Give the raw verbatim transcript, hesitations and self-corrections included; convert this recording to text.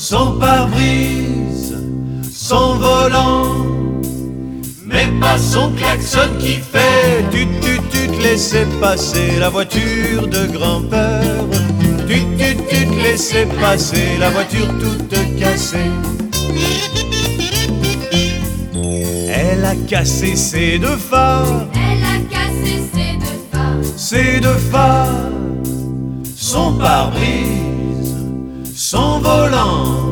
son pare-brise, son volant, mais pas son klaxon qui fait tut tut tut, laissez passer la voiture de grand-père. Tut tut tut, laissez passer la voiture toute cassée. Elle a cassé ses deux phares, Elle a cassé ses deux phares, ses deux phares, son pare-brise, son volant,